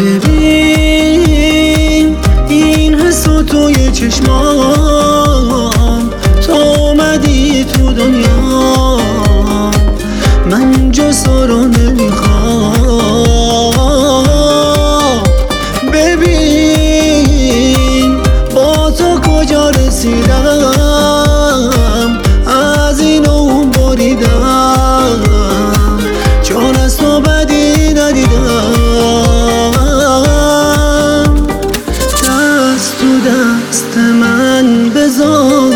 ببین این حسو توی چشمام، تو اومدی تو دنیا، من جز تو رو نمیخوام. ببین با تو کجا رسیدم، از این و اون بریدم، چون از تو بدی ندیدم. دست تو دست من بذار،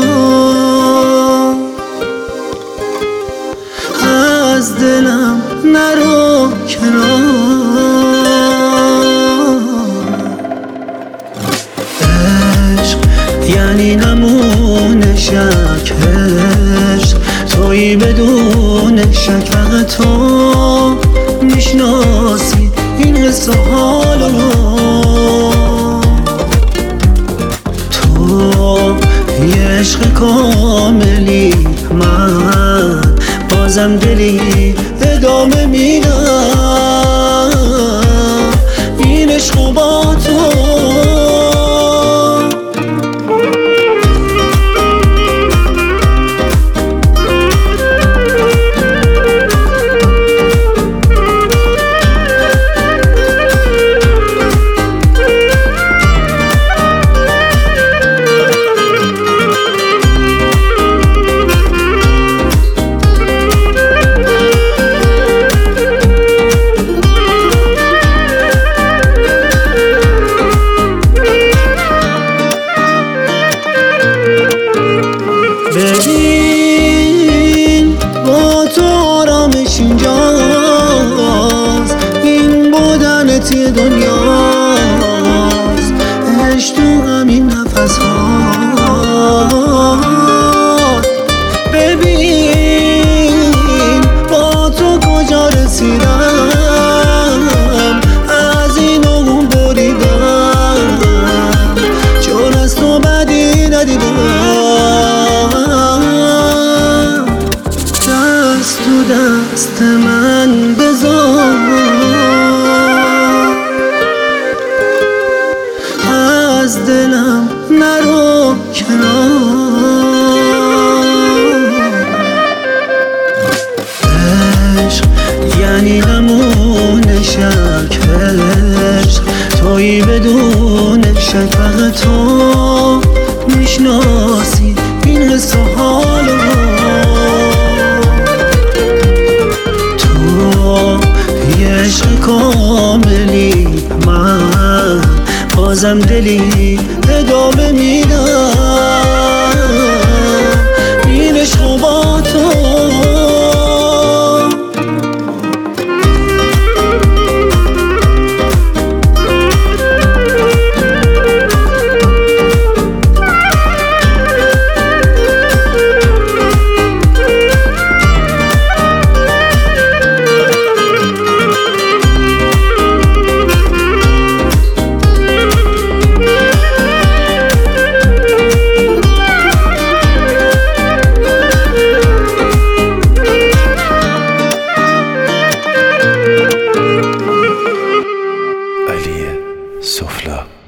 از دلم نرو کنار. عشق یعنی نمونه شک، عشق تویی بدون شک، فقط تو میشناسی این حس و حال رو. تو یه عشق کاملی، من بازم دلی ادامه میدم این عشق با تو. ببین با تو آرامش اینجاست، این بودنت یه دنیاست، عشق تو همین نفس هاست. ببین با تو کجا رسیدم، از این و اون بریدم، چون از تو بدی ندیدم. تو دست من بذار، از دلم نرو کنار. عشق یعنی نمونه شک، عشق تویی بدون شک، فقط تو میشناسی این حس و حال رو. عشق کاملی، من بازم دلی ادامه میدم این عشق با تو. علی سفلا.